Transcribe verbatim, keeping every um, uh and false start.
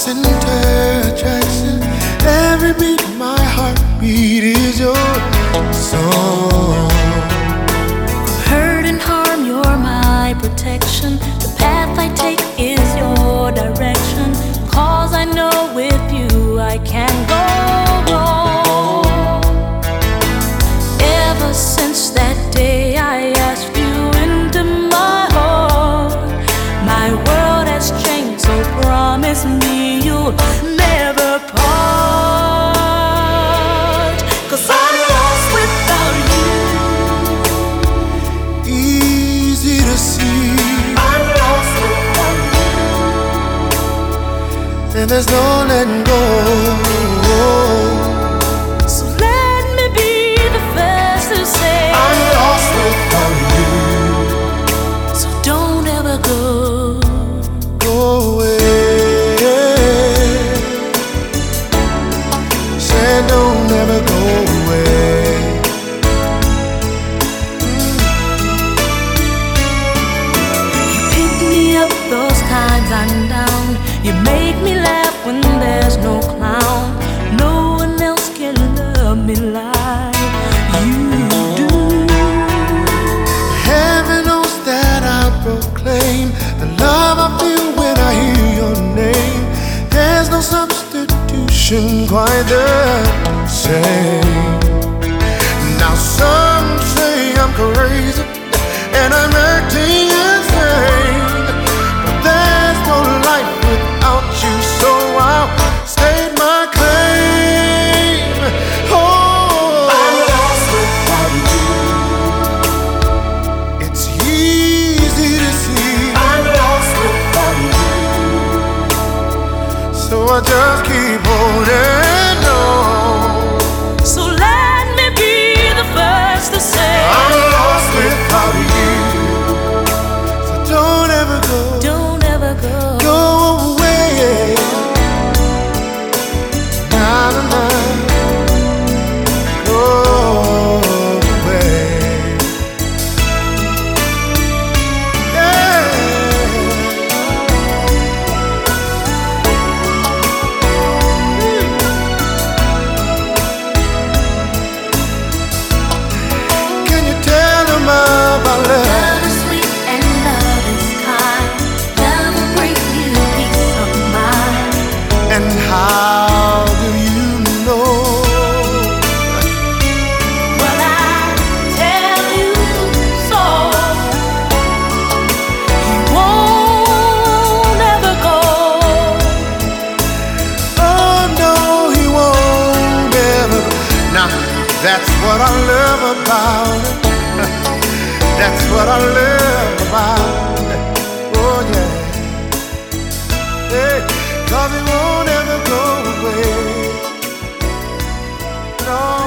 center attraction. Every beat of my heartbeat is your song. Hurt and harm, you're my protection. The path I take is your direction. 'Cause I know with you I can go wrong. Ever since that day I asked you into my heart, my world has changed, so promise me you'll never part. 'Cause I'm lost without you. Easy to see, I'm lost without you. and there's no letting go. So let me be the first to say I'm lost without you. So don't ever go. Go away. Say don't ever go away. You pick me up those times I'm down. You make me laugh when there's no clown. No one else can love me like you do. Heaven knows that I proclaim the love I feel when I hear your name. There's no substitution quite the same. Now some say I'm crazy and I'm acting insane, but there's no life without you, so I'll state my claim. Oh, I'm lost without you. it's easy to see, I'm lost without you. so I just keep holding on. So let me be the first to say I'm lost without you, so don't ever go, don't ever go. go away. Nah, nah, nah. Go away. Yeah. Can you tell them about love? Love is sweet and love is kind. Love will bring you peace of mind. And how do you know? Well, I tell you so. He won't ever go. Oh no, he won't ever. Now that's what I love about it. That's what I love about it. Oh yeah. Hey, 'cause he won't ever go away. No.